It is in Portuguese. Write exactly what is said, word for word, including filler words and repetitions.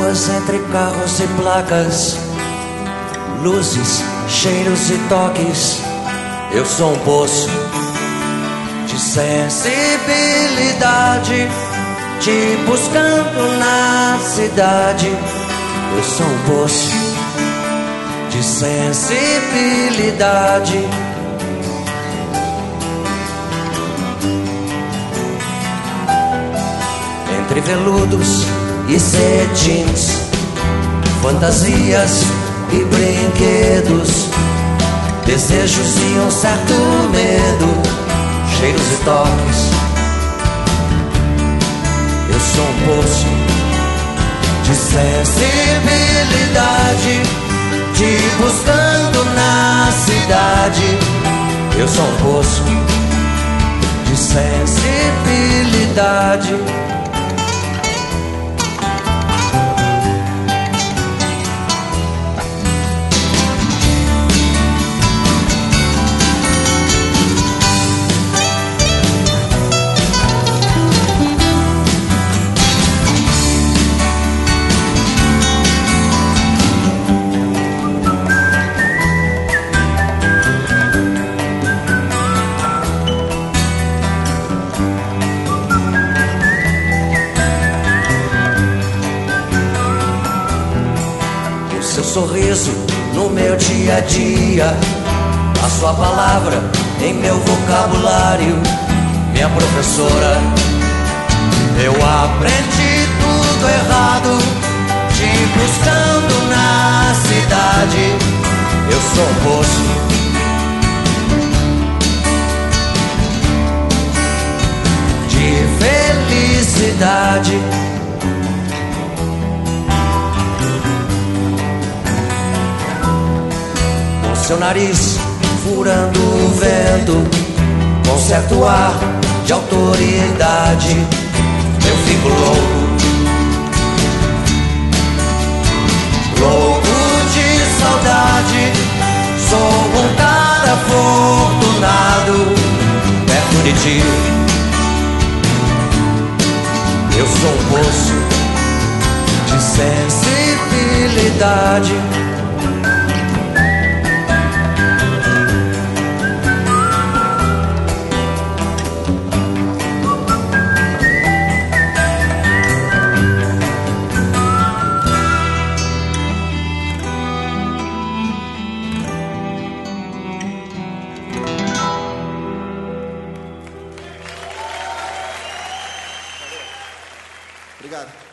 ruas entre carros e placas, luzes, cheiros e toques. Eu sou um poço de sensibilidade, te buscando na cidade. Eu sou um poço de sensibilidade. Entre veludos e cetins, fantasias e brinquedos, desejos e um certo medo, cheiros e toques. Eu sou um poço de sensibilidade, te buscando na cidade. Eu sou um poço de sensibilidade. Seu sorriso no meu dia a dia, a sua palavra em meu vocabulário. Minha professora, eu aprendi tudo errado, te buscando na cidade. Eu sou um poço de felicidade. Seu nariz furando o vento, com certo ar de autoridade, eu fico louco, louco de saudade. Sou um cara afortunado perto de ti. Eu sou um poço de sensibilidade. Obrigado.